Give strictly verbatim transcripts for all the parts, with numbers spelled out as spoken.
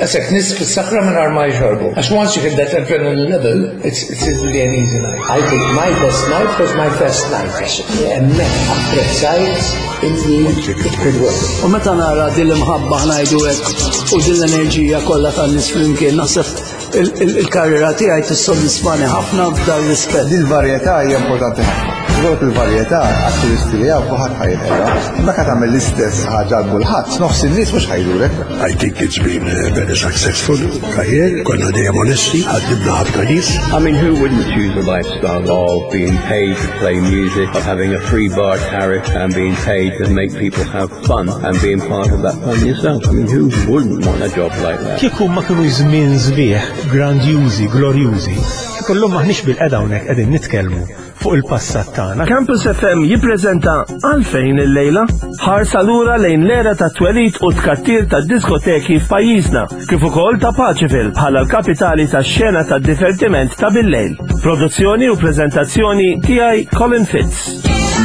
Għasek nis fil-sakra minn arma jħorbu. Għax once you hit that adrenaline level, it's, it's really an easy night. I think my best night was my first night. Emmek apprezzajt inti it work. U meta nara dil-imħabba ħnajdu hekk u dil-enerġija kollha tan-nies flimkien naħseb il-karriera tiegħi tissodisfani ħafna b'dan rispett. Dil-varjetà hija importanti ħafna. Dort il-varjetà attivisti li għaw kuħat ħajħedha. Mekka tagħmel l-istess ħaġa l-kulħadd, nofs in-nies mhux ħajdulek. I think it's been uh, very successful career. Konna dejjem onesti, ħadibna ħafna nies. I mean, who wouldn't choose a lifestyle of being paid to play music, of having a free bar tariff and being paid to make people have fun and being part of that fun yourself? I mean, who wouldn't want a job like that? Kieku ma kienu żmien sbieħ, grandjużi, glorjużi. Kollhom maħniex bil-qeda hawnhekk qegħdin nitkellmu fuq il-passat tagħna. Campus F M jippreżenta Għalfejn il-lejla ħarsa lura lejn l-era ta' twelid u tkattir ta' diskoteki f'pajjiżna, kif ukoll ta' Paċifil bħala l-kapitali tax-xena tad-divertiment ta' bil-lejl. Produzzjoni u preżentazzjoni tiegħi Colin Fitz.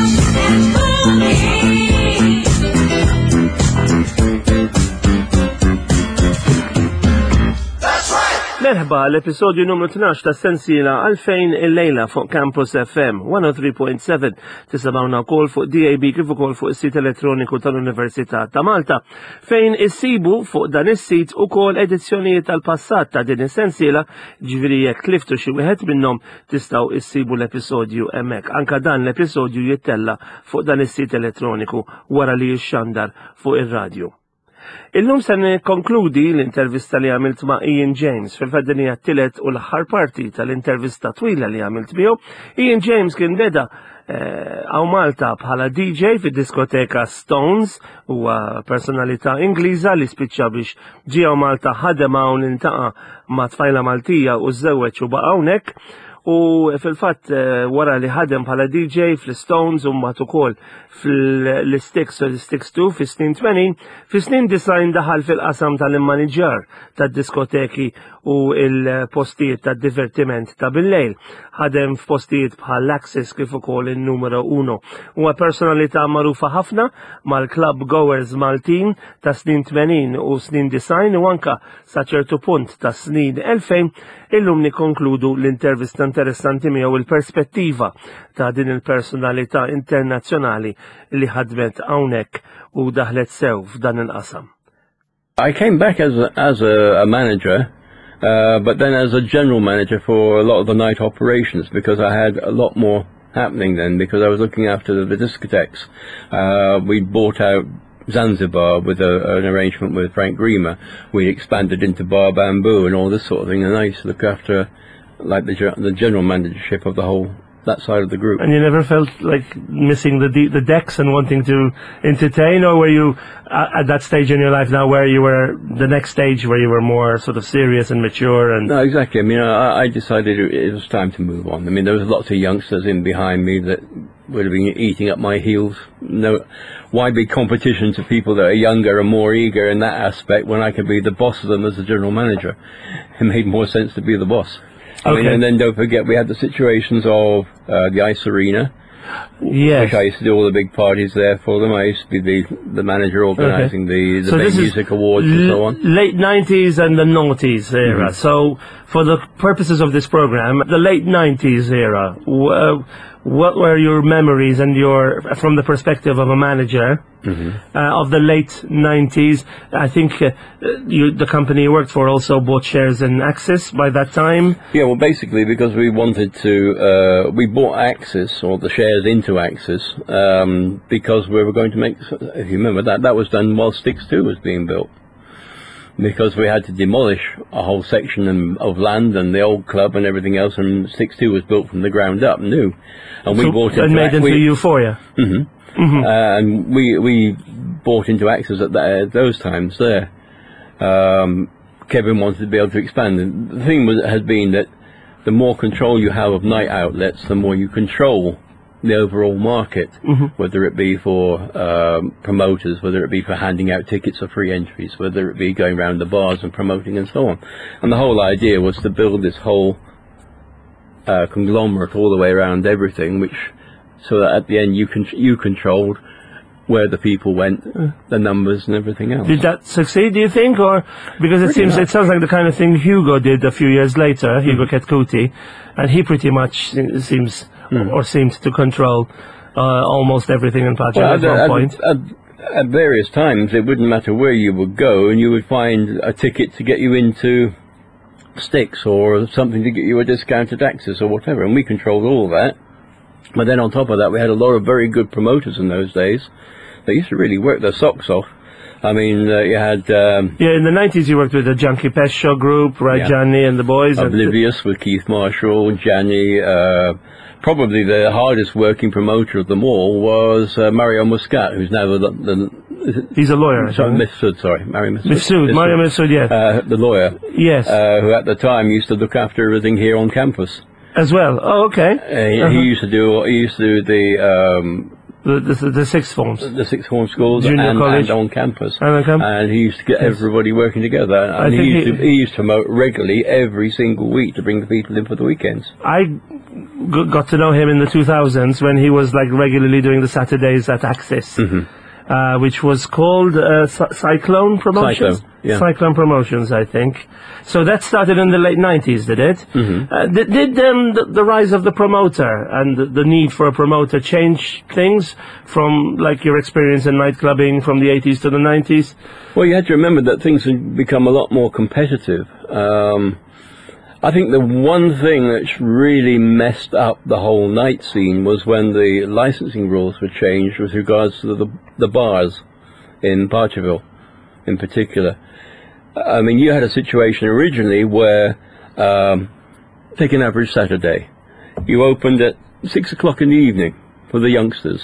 Merħba l-episodju numru tnax ta' sensiela Għalfejn il-lejla fuq Campus F M one oh three point seven tisabawna wkoll fuq D A B kif ukoll fuq is-sit elettroniku tal-Università ta' Malta fejn issibu fuq dan is-sit ukoll edizzjonijiet tal-passat ta' din is-sensiela ġifieri jekk tliftu xi wieħed minnhom tistgħu issibu l-episodju hemmhekk. Anke dan l-episodju jittella fuq dan is-sit elettroniku wara li jixxandar fuq ir-radju. Illum se nikkonkludi l-intervista li għamilt ma' Ian James fil-faddinija t-tielet u l-aħħar parti tal-intervista twila li għamilt miegħu. Ian James kien beda għaw eh, Malta bħala D J fid-diskoteka Stones huwa personalità Ingliża li spiċċa biex ġie għaw Malta ħadem hawn intaqa' ma' tfajla Maltija u żewweġ u baqa' hawnhekk. U fil-fatt wara li ħadem bħala D J fl-Stones u mbagħad ukoll fl-Sticks u l-Sticks two fi snin tmenin, fi snin design daħal fil-qasam tal-immaniġġar tad-diskoteki u il-postijiet tad-divertiment ta' bil-lejl. Ħadem f'postijiet bħal Axis kif ukoll in-numero uno. Huwa personalità magħrufa ħafna mal-club goers Maltin ta' snin tmenin u snin design u anka sa ċertu punt ta' snin elfejn. Illum nikkonkludu l-intervista interessanti miegħu il-perspettiva ta' din il-personalità internazzjonali li ħadmet hawnhekk u daħlet sew f'dan il-qasam. I came back as a, as a, a manager, uh, but then as a general manager for a lot of the night operations because I had a lot more happening then because I was looking after the, the discotheques. Uh, we bought out Zanzibar with a, an arrangement with Frank Grima. We expanded into Bar Bamboo and all this sort of thing, and I used to look after like the, the general managership of the whole that side of the group. And you never felt like missing the de the decks and wanting to entertain, or were you uh, at that stage in your life now where you were the next stage where you were more sort of serious and mature? And no, exactly. I mean, I, I decided it was time to move on. I mean, there was lots of youngsters in behind me that would have been eating up my heels. No, why be competition to people that are younger and more eager in that aspect when I could be the boss of them as the general manager? It made more sense to be the boss. I okay. mean, and then don't forget we had the situations of uh, the Ice Arena. Yes. Which I used to do all the big parties there for them. I used to be the, the manager organising okay. the, the so big music awards and so on. Late nineties and the noughties era. Mm-hmm. So for the purposes of this program, the late nineties era, uh, what were your memories and your, from the perspective of a manager mm-hmm. uh, of the late nineties? I think uh, you, the company you worked for also bought shares in Axis by that time. Yeah, well, basically because we wanted to, uh, we bought Axis, or the shares into Axis, um, because we were going to make, if you remember that, that was done while Sticks two was being built. Because we had to demolish a whole section of land and the old club and everything else, and Sticks two was built from the ground up, new. And we so bought into and made into we, Euphoria. Mm-hmm. Mm-hmm. Uh, and we we bought into Axis at that, uh, those times there. Um, Kevin wanted to be able to expand. And the thing was, has been that the more control you have of night outlets, the more you control the overall market, mm-hmm. whether it be for um, promoters, whether it be for handing out tickets or free entries, whether it be going around the bars and promoting and so on. And the whole idea was to build this whole uh, conglomerate all the way around everything, which so that at the end you con you controlled where the people went, the numbers and everything else. Did that succeed, do you think? Or because it Pretty seems much. it sounds like the kind of thing Hugo did a few years later, Hugo Ketkuti, and he pretty much se- seems or seemed to control uh, almost everything in Patrick Well, at at, one at, point. at, at various times, it wouldn't matter where you would go, and you would find a ticket to get you into Sticks or something to get you a discounted access or whatever, and we controlled all of that. But then on top of that, we had a lot of very good promoters in those days. They used to really work their socks off. I mean, uh, you had um, Yeah, in the nineties you worked with the Junkie Pescio group, right, Yeah. Gianni and the boys. and- Oblivious with Keith Marshall, Gianni. Uh, probably the hardest working promoter of them all was uh, Mario Muscat, who's now the, the He's a lawyer, I sorry, think. Mifsud, sorry, Mario Mifsud. Mifsud, Mario Mifsud, yeah. Uh, the lawyer, yes, uh, who at the time used to look after everything here on campus. as well. Oh, okay. Uh, he, Uh-huh. he used to do he used to do the um, The, the, the sixth forms. the sixth form schools Junior and, college. and on campus. And on camp- And he used to get Yes. everybody working together. I And he think used, he- to, he used to promote regularly every single week to bring the people in for the weekends. I g- got to know him in the two thousands when he was like regularly doing the Saturdays at Axis, Mm-hmm. uh, which was called uh, Cy- Cyclone Promotions. Cyclone, yeah. Cyclone Promotions, I think. So that started in the late nineties, did it? Mm-hmm. Uh, did did um, the, the rise of the promoter and the, the need for a promoter change things from like your experience in nightclubbing from the eighties to the nineties? Well, you had to remember that things had become a lot more competitive. Um, I think the one thing that's really messed up the whole night scene was when the licensing rules were changed with regards to the, the bars in Parcherville in particular. I mean, you had a situation originally where, um, take an average Saturday, you opened at six o'clock in the evening for the youngsters,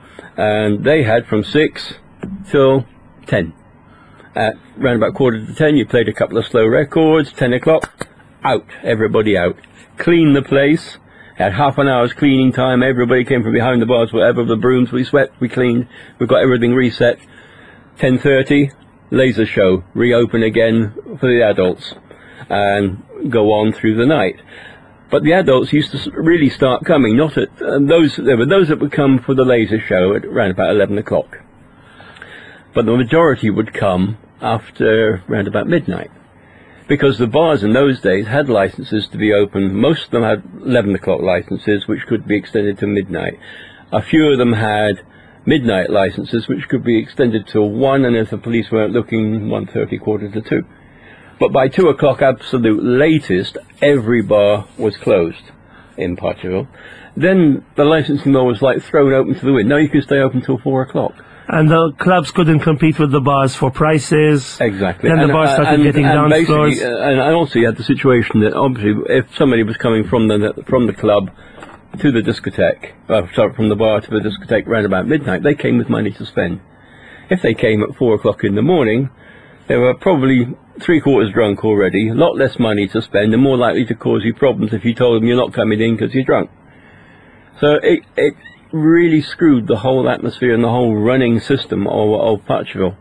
and they had from six till ten. At round about quarter to ten, you played a couple of slow records. Ten o'clock, out, everybody out. Clean the place. Had half an hour's cleaning time. Everybody came from behind the bars, whatever, the brooms, we swept, we cleaned. We got everything reset. ten thirty, laser show, reopen again for the adults, and go on through the night. But the adults used to s- really start coming, not at, uh, those, there were those that would come for the laser show at around about eleven o'clock. But the majority would come after round about midnight, because the bars in those days had licenses to be open. Most of them had eleven o'clock licenses, which could be extended to midnight. A few of them had midnight licenses, which could be extended till one, and if the police weren't looking, one thirty, quarter to two. But by two o'clock, absolute latest, every bar was closed in Parcherville. Then the licensing law was like thrown open to the wind. Now you can stay open till four o'clock. And the clubs couldn't compete with the bars for prices. Exactly. Then the And- bars started and- getting and down basically, floors. uh, And also you had the situation that obviously if somebody was coming from the from the club to the discotheque, uh, sorry, from the bar to the discotheque round about midnight, they came with money to spend. If they came at four o'clock in the morning, they were probably three quarters drunk already, a lot less money to spend, and more likely to cause you problems if you told them you're not coming in because you're drunk. So it it really screwed the whole atmosphere and the whole running system of, of Parcherville.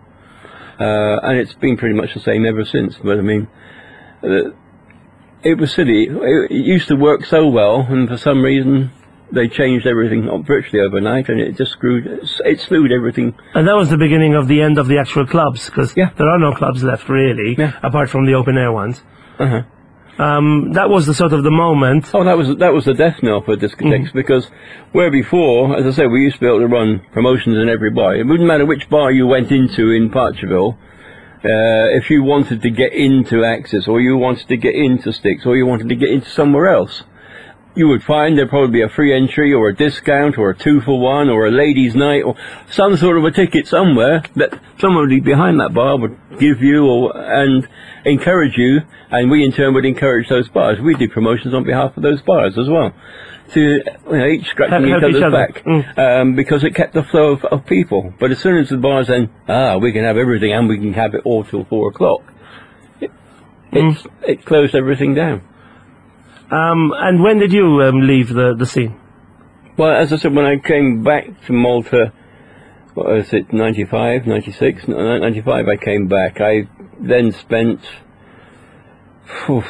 Uh, and it's been pretty much the same ever since. But I mean, uh, it was silly. It, it used to work so well, and for some reason they changed everything virtually overnight, and it just screwed. It slewed everything. And that was the beginning of the end of the actual clubs, because Yeah. there are no clubs left really, Yeah. apart from the open air ones. Uh-huh. Um, that was the sort of the moment. Oh, that was that was the death knell for discotheques, because where before, as I said, we used to be able to run promotions in every bar. It wouldn't matter which bar you went into in Parcherville. Uh, if you wanted to get into Axis, or you wanted to get into Sticks, or you wanted to get into somewhere else, you would find there'd probably be a free entry, or a discount, or a two for one, or a ladies' night, or some sort of a ticket somewhere that somebody behind that bar would give you, or and encourage you, and we in turn would encourage those bars. We did promotions on behalf of those bars as well, to you know, each scratching Help each each other's other. back, Mm. um, because it kept the flow of, of people. But as soon as the bars then, ah, we can have everything, and we can have it all till four o'clock, it, it's, it closed everything down. Um, and when did you um, leave the, the scene? Well, as I said, when I came back to Malta, what was it, ninety-five, ninety-six? No, ninety-five I came back. I then spent oof,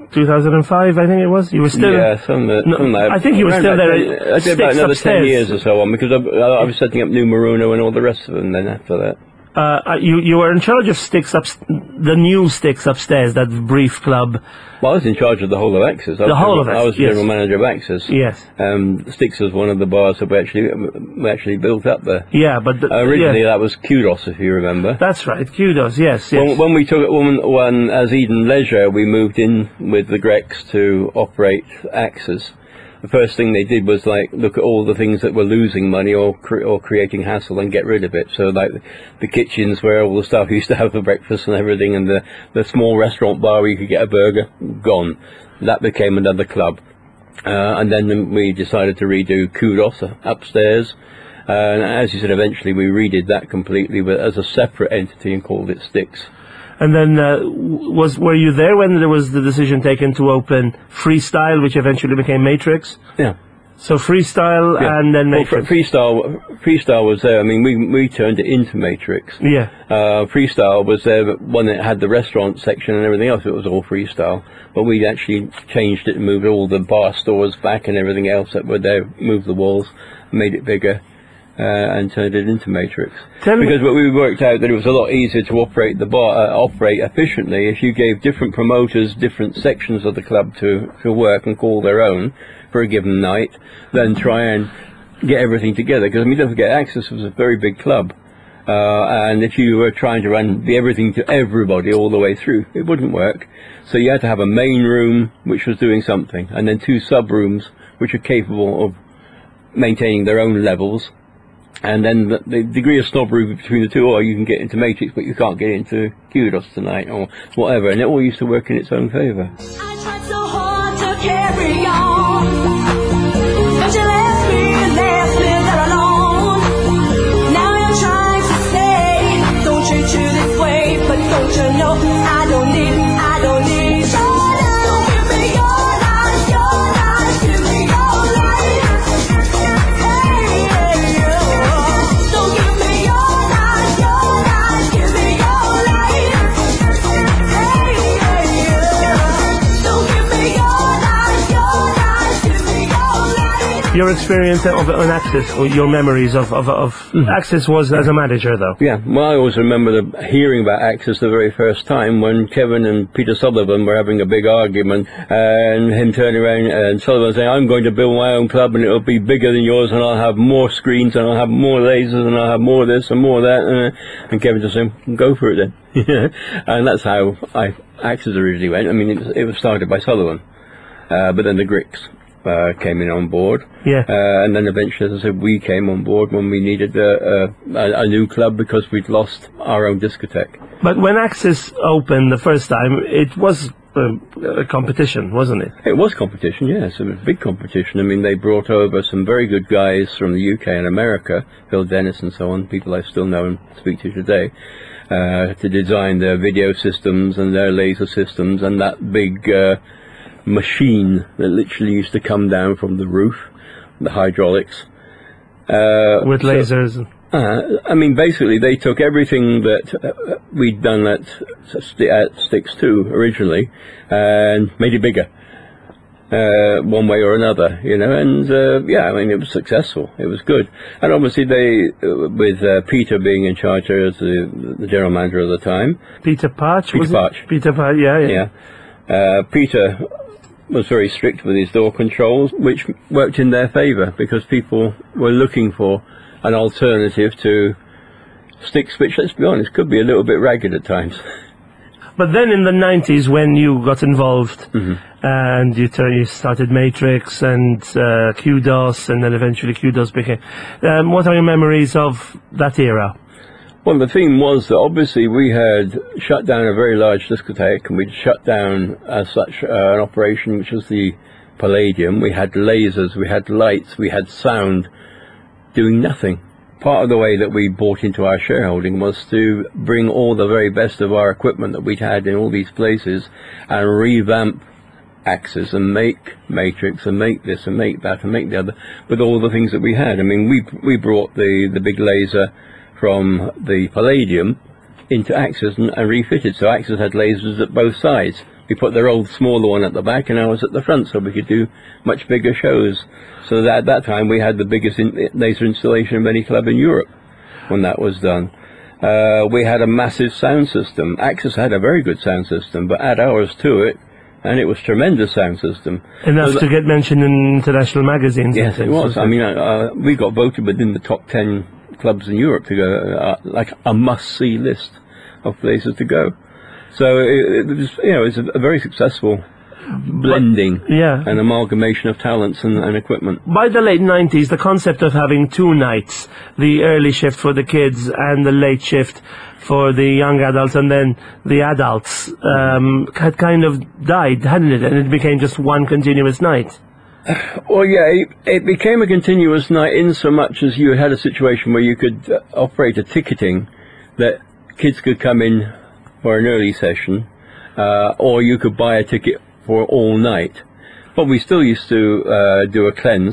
two thousand five, I think it was. You were still. Yeah, some, uh, no, some uh, I think you were still there. ten, I did about another upstairs. ten years or so on because I, I was setting up New Maruno and all the rest of them. Then after that, uh, you you were in charge of Sticks up, the new Sticks upstairs, that brief club. well, I was in charge of the whole of Access. I The was whole general, of Access, I was yes. general manager of Access. Yes. Um, Sticks was one of the bars that we actually we actually built up there. Yeah, but the, Originally, yeah. that was Kudos, if you remember. That's right. Kudos. Yes. Yes. When, when we took it, when, when as Eden Leisure, we moved in with the Grecs to operate Access. The first thing they did was like look at all the things that were losing money or cre- or creating hassle and get rid of it. So like the kitchens where all the stuff you used to have for breakfast and everything, and the the small restaurant bar where you could get a burger, gone. That became another club. Uh, and then we decided to redo Kudos upstairs. Uh, and as you said, eventually we redid that completely, but as a separate entity and called it Sticks. And then uh, was were you there when there was the decision taken to open Freestyle, which eventually became Matrix? Yeah. So Freestyle Yeah. and then Well, Matrix. Fre- Freestyle, Freestyle was there. I mean, we we turned it into Matrix. yeah. Uh, Freestyle was there but when it had the restaurant section and everything else. It was all Freestyle, but we actually changed it and moved all the bar stores back and everything else that were there, moved the walls, made it bigger, uh, and turned it into Matrix. Tell me- because we worked out that it was a lot easier to operate the bar, uh, operate efficiently if you gave different promoters different sections of the club to to work and call their own for a given night, then try and get everything together. Because I mean, don't forget, Access was a very big club, uh, and if you were trying to run the everything to everybody all the way through, it wouldn't work. So you had to have a main room which was doing something, and then two sub rooms which are capable of maintaining their own levels. And then the, the degree of snobbery between the two, or you can get into Matrix, but you can't get into Kudos tonight, or whatever. And it all used to work in its own favour. I tried so hard to carry on, but you left me, left me there alone. Now you're trying to say, don't treat you this way, but don't you know I don't need, I don't need your love. Don't give me your life, your life, give me your life. Hey, hey, yeah. Don't give me your life, your life, give me your life. Hey, hey, yeah. Don't give me your life, your life, give me your life. Your experience of on Access, or your memories of of, of Access was as a manager, though. Yeah, well, I always remember the, hearing about Access the very first time when Kevin and Peter Sullivan were having a big argument, and him turning around and Sullivan saying, I'm going to build my own club and it'll be bigger than yours and I'll have more screens and I'll have more lasers and I'll have more this and more that. Uh, and Kevin just saying, go for it then. And that's how I Access originally went. I mean, it was, it was started by Sullivan, uh, but then the Gricks Uh, came in on board, Yeah. uh, and then eventually, as I said, we came on board when we needed a, a, a new club because we'd lost our own discotheque. But when Access opened the first time, it was um, a competition, wasn't it? It was competition, yes, it was big competition. I mean, they brought over some very good guys from the U K and America, Phil Dennis and so on, people I still know and speak to today, uh, to design their video systems and their laser systems and that big uh, machine that literally used to come down from the roof, the hydraulics. Uh, With so- lasers. Uh, I mean, basically, they took everything that uh, we'd done at, at Sticks two originally and made it bigger, uh, one way or another, you know. And uh, yeah, I mean, it was successful. It was good. And obviously, they, uh, with uh, Peter being in charge as the, the general manager at the time, Peter Patch, Peter was it? Patch. Peter Patch, yeah, yeah. yeah, uh, Peter was very strict with his door controls, which worked in their favour because people were looking for an alternative to Sticks, which, let's be honest, could be a little bit ragged at times. But then in the nineties, when you got involved Mm-hmm. and you, tur- you started Matrix and uh, Kudos, and then eventually Kudos became... Um, what are your memories of that era? Well, the thing was that obviously we had shut down a very large discotheque, and we'd shut down as such uh, an operation which was the Palladium. We had lasers, we had lights, we had sound, doing nothing. Part of the way that we bought into our shareholding was to bring all the very best of our equipment that we'd had in all these places and revamp Access and make Matrix and make this and make that and make the other with all the things that we had. I mean, we we brought the, the big laser from the Palladium into Access and, and refitted. So Access had lasers at both sides, We put their old smaller one at the back, and I was at the front, so we could do much bigger shows. So that, at that time, we had the biggest in, laser installation of any club in Europe when that was done. Uh, we had a massive sound system. Axis had a very good sound system, but add ours to it, and it was tremendous sound system. Enough so to get mentioned in international magazines. Yes, it was. I mean, uh, we got voted within the top ten clubs in Europe to go, uh, like a must-see list of places to go. So it, it was, you know, it's a, a very successful blending but, yeah. and amalgamation of talents and, and equipment. By the late nineties, the concept of having two nights, the early shift for the kids and the late shift for the young adults and then the adults, um, had kind of died, hadn't it? And it became just one continuous night. Well, yeah, it, it became a continuous night in so much as you had a situation where you could uh, operate a ticketing that kids could come in for an early session, uh, or you could buy a ticket for all night. But we still used to uh, do a cleanse.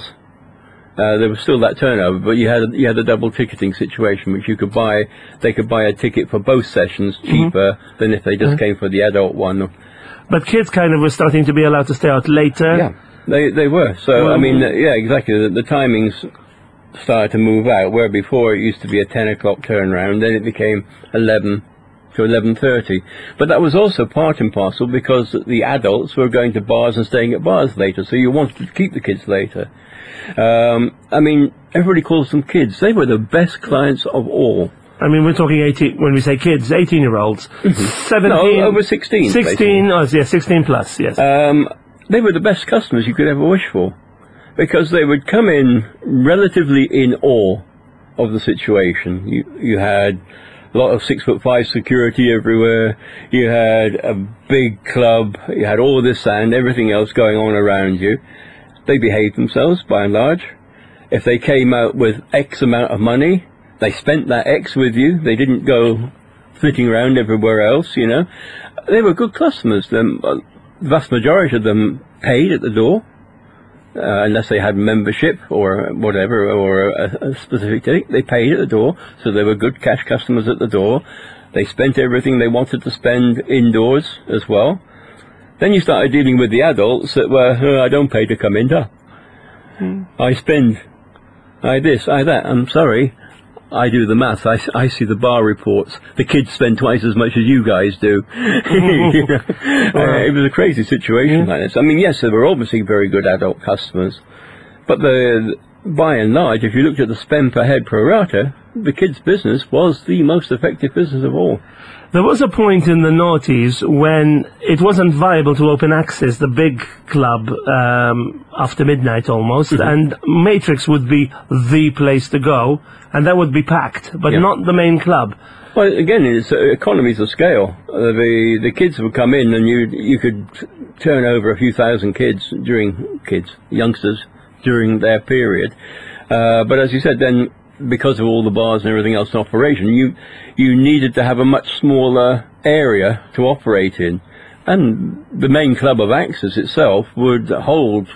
Uh, there was still that turnover, but you had a, you had a double ticketing situation, which you could buy. They could buy a ticket for both sessions cheaper mm-hmm. than if they just mm-hmm. came for the adult one. But kids kind of were starting to be allowed to stay out later. Yeah, they they were. So well, I mean, uh, yeah, exactly. The, the timings started to move out. Where before it used to be a ten o'clock turnaround, then it became eleven to eleven thirty. But that was also part and parcel because the adults were going to bars and staying at bars later, so you wanted to keep the kids later. Um, I mean, everybody calls them kids. They were the best clients of all. I mean, we're talking eighteen, when we say kids, eighteen-year-olds. Mm-hmm. seventeen... No, over sixteen. sixteen, oh, yeah, sixteen plus, yes. Um, they were the best customers you could ever wish for, because they would come in relatively in awe of the situation. You, you had a lot of six foot five security everywhere. You had a big club. You had all this and everything else going on around you. They behaved themselves by and large. If they came out with X amount of money, they spent that X with you. They didn't go flitting around everywhere else, you know. They were good customers. The vast majority of them paid at the door, uh, unless they had membership or whatever, or a, a specific ticket. They paid at the door, so they were good cash customers at the door. They spent everything they wanted to spend indoors as well. Then you started dealing with the adults that were, oh, I don't pay to come in, huh? Hmm. I spend, I this, I that. I'm sorry, I do the math. I, I see the bar reports. The kids spend twice as much as you guys do. You know? uh, it was a crazy situation mm. like this. I mean, yes, there were obviously very good adult customers, but the, by and large, if you looked at the spend per head pro rata, the kids' business was the most effective business of all. There was a point in the noughties when it wasn't viable to open Axis, the big club, um, after midnight almost, mm-hmm. and Matrix would be the place to go, and that would be packed, but yeah. not the main club. Well, again, it's uh, economies of scale. Uh, the the kids would come in, and you you could turn over a few thousand kids during kids, youngsters during their period. Uh, but as you said, then, because of all the bars and everything else in operation, you you needed to have a much smaller area to operate in. And the main club of Axis itself would hold,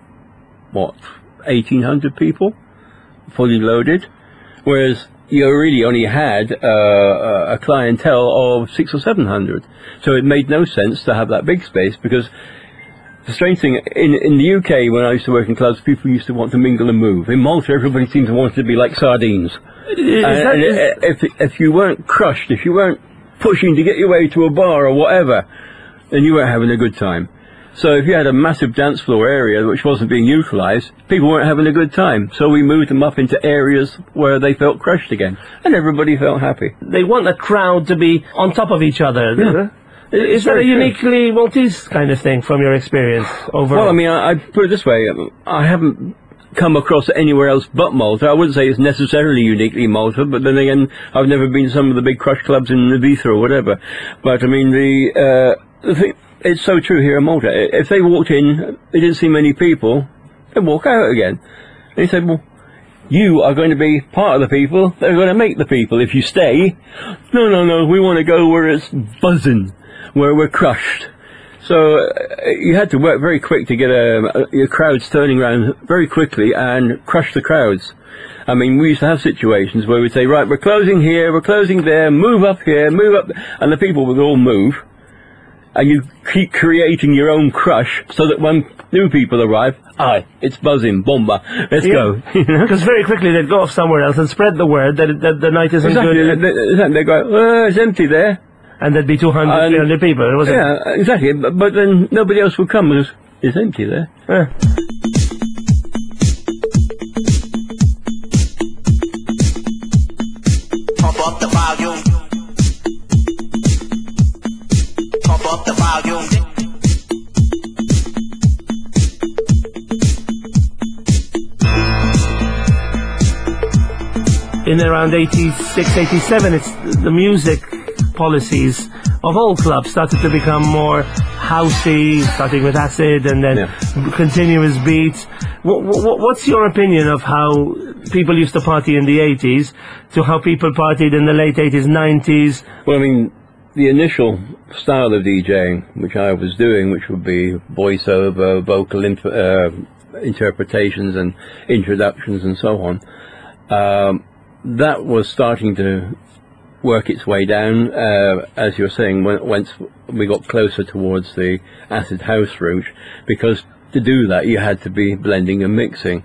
what, eighteen hundred people, fully loaded, whereas you really only had uh, a clientele of six or seven hundred. So it made no sense to have that big space, because the strange thing, in, in the U K, when I used to work in clubs, people used to want to mingle and move. In Malta, everybody seemed to want to be like sardines. Is and, and if, if you weren't crushed, if you weren't pushing to get your way to a bar or whatever, then you weren't having a good time. So if you had a massive dance floor area which wasn't being utilised, people weren't having a good time. So we moved them up into areas where they felt crushed again, and everybody felt happy. They want a crowd to be on top of each other. Yeah. Is that a uniquely Maltese kind of thing from your experience overall? Well, I mean, I, I put it this way, I haven't come across it anywhere else but Malta. I wouldn't say it's necessarily uniquely Malta, but then again, I've never been to some of the big crush clubs in Ibiza or whatever. But I mean, the, uh, the thing, it's so true here in Malta. If they walked in, they didn't see many people, they'd walk out again. And he said, well, you are going to be part of the people that are going to make the people. If you stay, no, no, no, we want to go where it's buzzing, where we're crushed. So uh, you had to work very quick to get a, a, your crowds turning around very quickly and crush the crowds. I mean, we used to have situations where we'd say, right, we're closing here, we're closing there, move up here, move up, and the people would all move. and you keep creating your own crush so that when new people arrive, aye, it's buzzing, bomba, let's Yeah. go. Because very quickly they'd go off somewhere else and spread the word that, that the night isn't Exactly. good, They, they, they go, oh, it's empty there. and there'd be two hundred, And- three hundred people. It wasn't. Yeah, exactly. But, but then nobody else would come because it's empty there. Eh. Pump up the volume. Pump up the volume. In around eighty-six, eighty-seven, it's the music policies of all clubs started to become more housey, starting with acid and then Yeah. continuous beats. What, what, what's your opinion of how people used to party in the eighties to how people partied in the late eighties, nineties? Well, I mean, the initial style of DJing, which I was doing, which would be voiceover, vocal inf- uh, interpretations and introductions and so on, um, that was starting to work its way down, uh, as you were saying, when, once we got closer towards the acid house route, because to do that you had to be blending and mixing.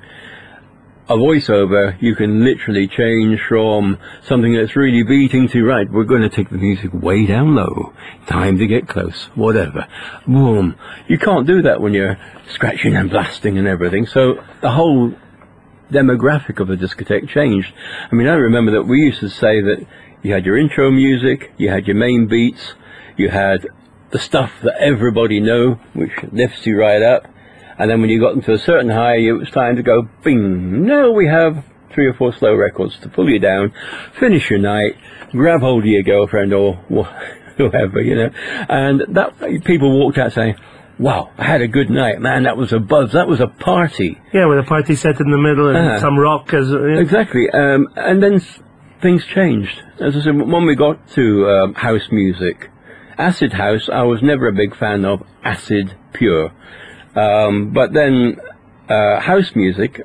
A voiceover, you can literally change from something that's really beating to, right, we're going to take the music way down low, time to get close, whatever. Boom. You can't do that when you're scratching and blasting and everything, so the whole demographic of the discotheque changed. I mean, I remember that we used to say that you had your intro music, you had your main beats, you had the stuff that everybody know, which lifts you right up, and then when you got into a certain high, it was time to go, bing, no, we have three or four slow records to pull you down, finish your night, grab hold of your girlfriend or wh- whoever, you know, and that people walked out saying, wow, I had a good night, man, that was a buzz, that was a party. Yeah, with a party set in the middle and Uh-huh. some rock as uh, yeah. Exactly, um, and then s- things changed. As I said, when we got to um, house music, acid house, I was never a big fan of acid pure. Um, but then uh, house music,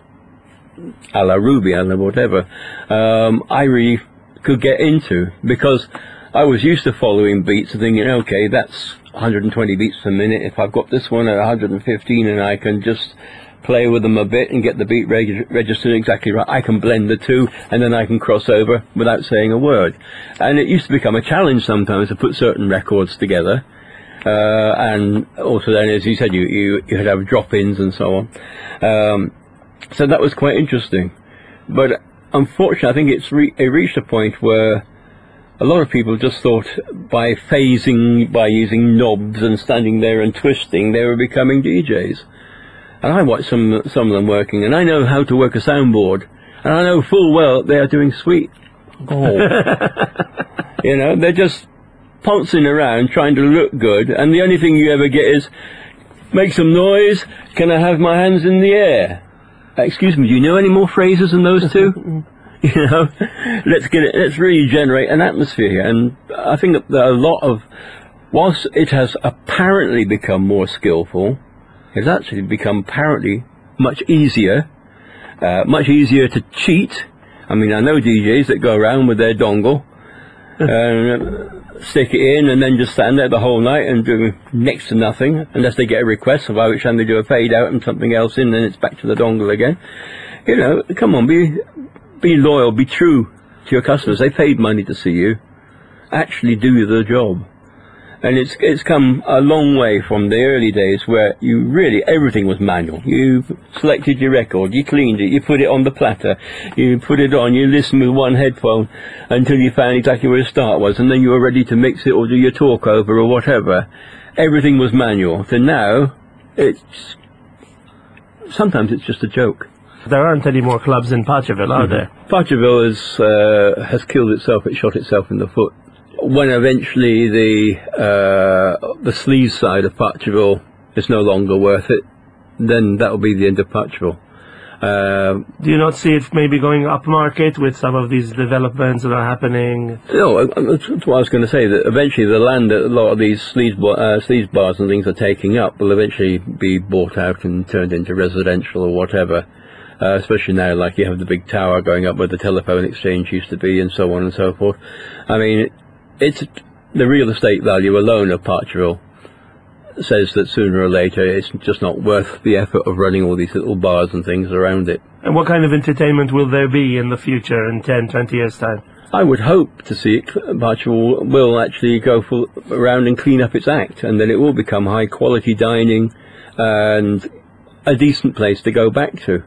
a la Ruby, a la whatever, um, I really could get into, because I was used to following beats and thinking, okay, that's one hundred twenty beats per minute. If I've got this one at one hundred fifteen and I can just play with them a bit and get the beat reg- registered exactly right, I can blend the two and then I can cross over without saying a word. And it used to become a challenge sometimes to put certain records together. Uh, and also then, as you said, you, you, you had to have drop-ins and so on. Um, so that was quite interesting. But unfortunately, I think it's re- it reached a point where a lot of people just thought by phasing, by using knobs and standing there and twisting, they were becoming D Js. And I watched some some of them working, and I know how to work a soundboard, and I know full well they are doing sweet. Oh. You know, they're just pouncing around trying to look good, and the only thing you ever get is, make some noise, can I have my hands in the air? Excuse me, do you know any more phrases than those two? You know, let's get it, let's really generate an atmosphere here. And I think that a lot of, whilst it has apparently become more skillful, it's actually become apparently much easier, uh, much easier to cheat. I mean, I know D Js that go around with their dongle, and stick it in and then just stand there the whole night and do next to nothing, unless they get a request, by which time they do a fade out and something else in, then it's back to the dongle again. You know, come on, be be loyal, be true to your customers. They paid money to see you. Actually do the job. And it's it's come a long way from the early days where you really, everything was manual. You selected your record, you cleaned it, you put it on the platter, you put it on, you listened with one headphone until you found exactly where the start was, and then you were ready to mix it or do your talk over or whatever. Everything was manual. So now, it's, sometimes it's just a joke. There aren't any more clubs in Potcherville, are Mm-hmm. there? Potcherville is, uh, has killed itself, it shot itself in the foot. When eventually the uh, the sleaze side of Potcherville is no longer worth it, then that will be the end of Potcherville. Uh, Do you not see it maybe going upmarket with some of these developments that are happening? no, uh, that's what I was going to say, that eventually the land that a lot of these sleaze, bar, uh, sleaze bars and things are taking up will eventually be bought out and turned into residential or whatever. Uh, especially now, like you have the big tower going up where the telephone exchange used to be and so on and so forth. I mean, it's the real estate value alone of Potcherville says that sooner or later it's just not worth the effort of running all these little bars and things around it. And what kind of entertainment will there be in the future in ten, twenty years' time? I would hope to see it, Barchester will actually go full around and clean up its act, and then it will become high quality dining and a decent place to go back to.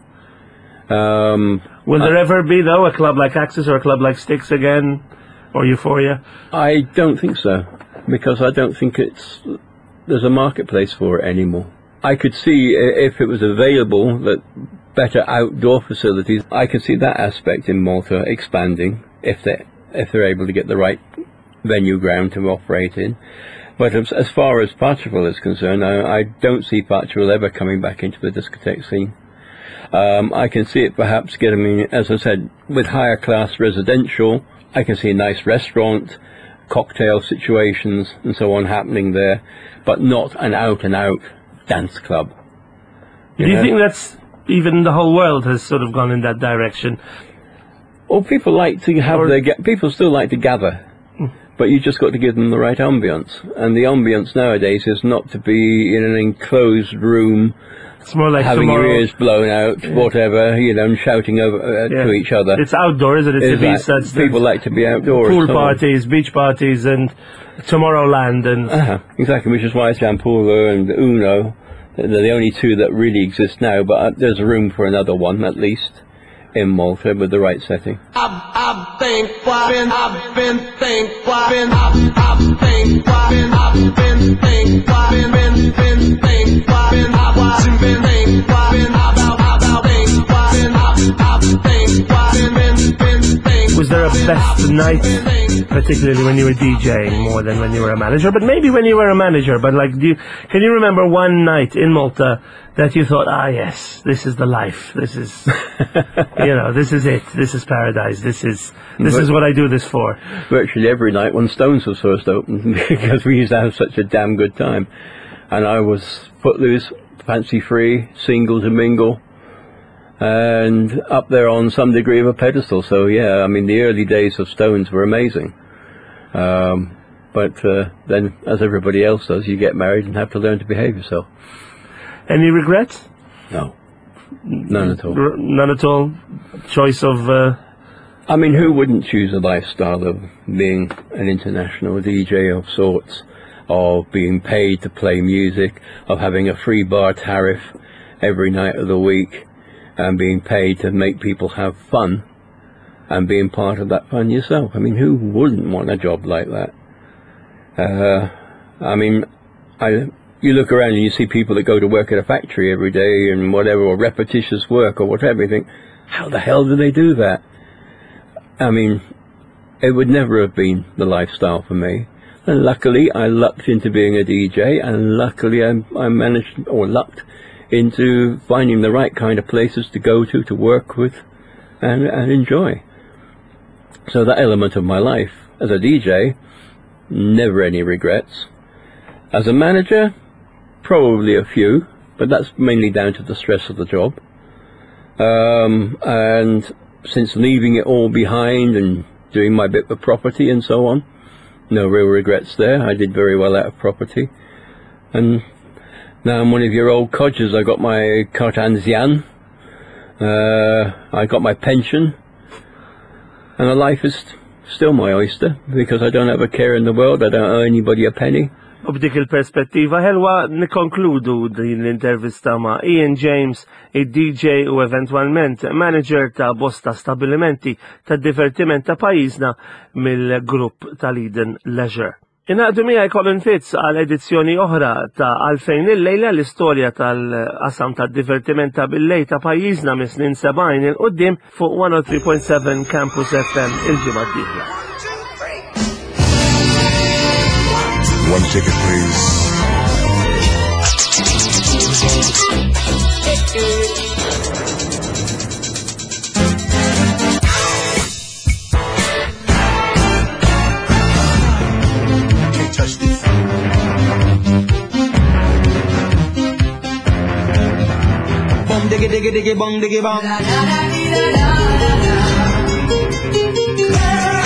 Um, will there I, ever be, though, a club like Axis or a club like Styx again, or Euphoria? I don't think so, because I don't think it's there's a marketplace for it anymore. I could see if it was available that better outdoor facilities. I could see that aspect in Malta expanding if they if they're able to get the right venue ground to operate in. But as, as far as Partridgeville is concerned, I, I don't see Partridgeville ever coming back into the discotheque scene. Um, I can see it perhaps getting, as I said, with higher class residential. I can see a nice restaurant, cocktail situations and so on happening there, but not an out and out dance club. Do you think that's even the whole world has sort of gone in that direction? Well, people like to have Or- their ga- people still like to gather, but you just got to give them the right ambience. And the ambience nowadays is not to be in an enclosed room, It's more like having tomorrow. your ears blown out, whatever, you know, and shouting over uh, Yeah. to each other. It's outdoors, and it's Is Ibiza, that- it's people like to be outdoors. pool so on. parties, beach parties, and Tomorrowland, and Uh-huh, exactly, which is why Jampola and Uno, they're the only two that really exist now, but uh, there's room for another one, at least, in Malta with the right setting. I've, I've been, I've been, I've been, think, I've been, I've, I've think, I've been, I've been, think, I've been, been, been, think, I've been, I've watching, been, think, I've been, about, about, think, I've been, I've, I've think, I've been, been, been, think. was there a best night, particularly when you were DJing more than when you were a manager? But maybe when you were a manager, but like, do you, can you remember one night in Malta that you thought, ah, yes, this is the life, this is, you know, this is it, this is paradise, this is, this is what I do this for? Virtually every night when Stones was first opened, because we used to have such a damn good time. And I was footloose, fancy free, single to mingle, and up there on some degree of a pedestal. So yeah, I mean, the early days of Stones were amazing. Um, but uh, then, as everybody else does, you get married and have to learn to behave yourself. Any regrets? No, none at all. R- none at all? Choice of, uh, I mean, who wouldn't choose a lifestyle of being an international D J of sorts, of being paid to play music, of having a free bar tariff every night of the week, and being paid to make people have fun, and being part of that fun yourself? I mean, who wouldn't want a job like that? Uh, I mean, I... You look around and you see people that go to work at a factory every day and whatever, or repetitious work or whatever. You think, how the hell do they do that? I mean, it would never have been the lifestyle for me. And luckily, I lucked into being a D J, and luckily I, I managed, or lucked, into finding the right kind of places to go to, to work with, and, and enjoy. So that element of my life as a D J, never any regrets. As a manager, probably a few, but that's mainly down to the stress of the job. Um, and since leaving it all behind and doing my bit with property and so on, no real regrets there. I did very well out of property. And now I'm one of your old codgers. I got my carte ancienne, uh, I got my pension, and the life is still my oyster, because I don't have a care in the world. I don't owe anybody a penny. u b'dik il-perspettiva ħelwa nikonkludu din l-intervista ma' Ian James, il-D J u eventualment manager ta' bosta stabilimenti ta' divertiment ta' pajizna mill-grupp tal-Eden Leisure. Inaqdu miegħi Colin Fitz għal edizzjoni oħra ta' Għalfejn il-lejla, l-istorja tal-qasam ta' divertiment ta' bil-lej ta' pajjiżna mis snin sebgħin il-qoddim fuq one oh three point seven Campus F M il-ġimgħa d-dieħla. One ticket, please. Can't touch this. Bum diggy diggy diggy bum diggy bum. La la la la la la la.